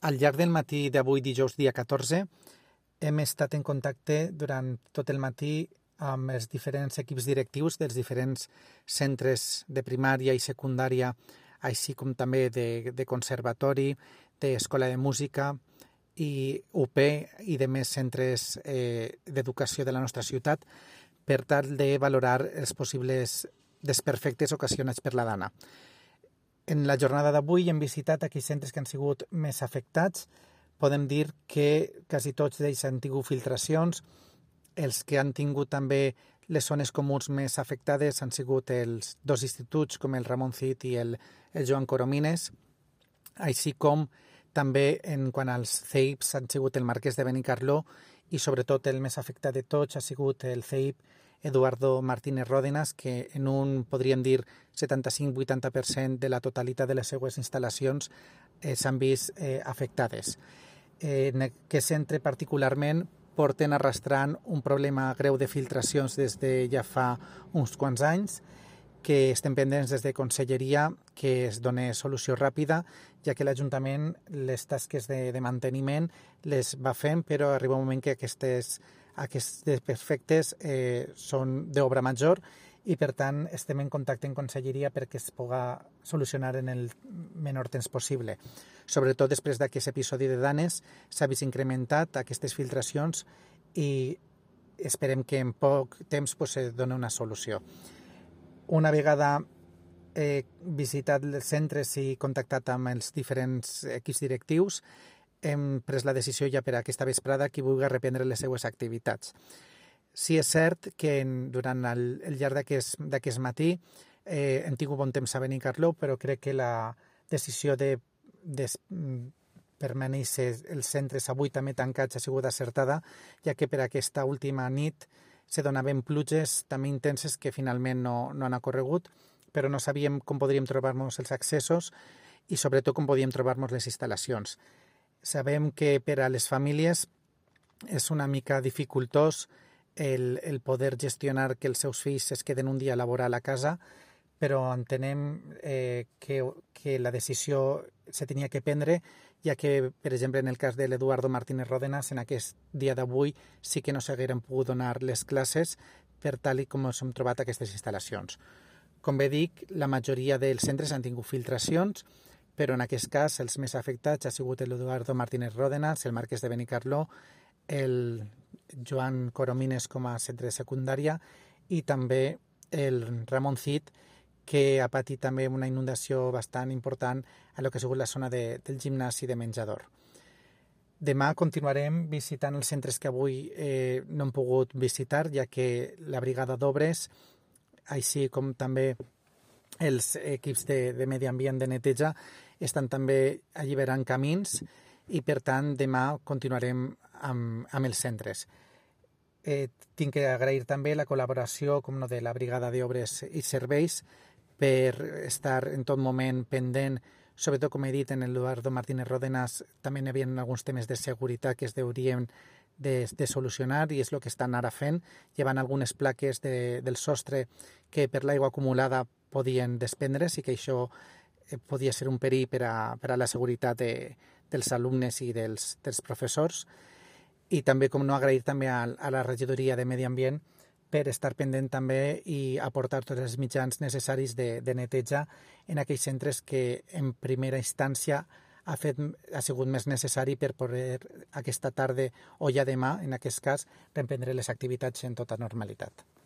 Al llarg del matí d'avui, dijous dia 14, hem estat en contacte durant tot el matí amb els diferents equips directius dels diferents centres de primària i secundària, així com també de conservatori, d'escola de música i UP i de més centres d'educació de la nostra ciutat per tal de valorar els possibles desperfectes ocasionats per la dana. En la jornada d'avui hem visitat aquells centres que han sigut més afectats. Podem dir que quasi tots d'ells han tingut filtracions. Els que han tingut també les zones comuns més afectades han sigut els dos instituts, com el Ramon Cid i el Joan Coromines, així com també en quant als CEIPs han sigut el Marquès de Benicarló i sobretot el més afectat de tots ha sigut el CEIP Eduardo Martínez Ródenas, que en un, podríem dir, 75-80% de la totalitat de les seues instal·lacions s'han vist afectades. En aquest centre particularment porten arrastrant un problema greu de filtracions des de ja fa uns quants anys, que estem pendents des de Conselleria que es doni solució ràpida, ja que l'Ajuntament les tasques de manteniment les va fent, però arriba un moment que aquests desperfectes són d'obra major i, per tant, estem en contacte en Conselleria perquè es pugui solucionar en el menor temps possible. Sobretot després d'aquest episodi de danes s'ha vist incrementat aquestes filtracions i esperem que en poc temps es doni una solució. Una vegada visitat els centres i contactat amb els diferents equips directius, hem pres la decisió ja per aquesta vesprada que vulgui reprendre les seues activitats. Sí és cert que durant el llarg d'aquest matí hem tingut bon temps a Benicarló, però crec que la decisió de permanèixer els centres avui també tancats ha sigut acertada, ja que per aquesta última nit se donaven pluges també intenses que finalment no han ocorregut, però no sabíem com podríem trobar-nos els accessos i sobretot com podríem trobar-nos les instal·lacions. Sabem que per a les famílies és una mica dificultós el poder gestionar que els seus fills es queden un dia a laboral a casa, però entenem que la decisió se tenia que prendre, ja que, per exemple, en el cas de l'Eduardo Martínez Ródenas, en aquest dia d'avui sí que no s'hagueren pogut donar les classes per tal com ens hem trobat aquestes instal·lacions. Com bé dic, la majoria dels centres han tingut filtracions, però en aquest cas els més afectats ha sigut l'Eduardo Martínez Ródenas, el Marquès de Benicarló, el Joan Coromines com a centre de secundària i també el Ramon Cid, que ha patit també una inundació bastant important a lo que ha sigut la zona del gimnàs i de menjador. Demà continuarem visitant els centres que avui no hem pogut visitar, ja que la brigada d'obres, així com també els equips de medi ambient de neteja, estan també alliberant camins i, per tant, demà continuarem amb els centres. Tinc que agrair també la col·laboració de la brigada d'obres i serveis per estar en tot moment pendent, sobretot, com he dit, en l'Eduardo Martínez Ródenas també hi havia alguns temes de seguretat que es deurien de solucionar i és el que estan ara fent, llevant algunes plaques del sostre que per l'aigua acumulada podien desprendre's i que això podia ser un perill per a la seguretat dels alumnes i dels professors. I també, com no, agrair també a la regidoria de Medi Ambient per estar pendent també i aportar tots els mitjans necessaris de neteja en aquells centres que en primera instància ha sigut més necessari per poder aquesta tarda o ja demà, en aquest cas, reprendre les activitats en tota normalitat.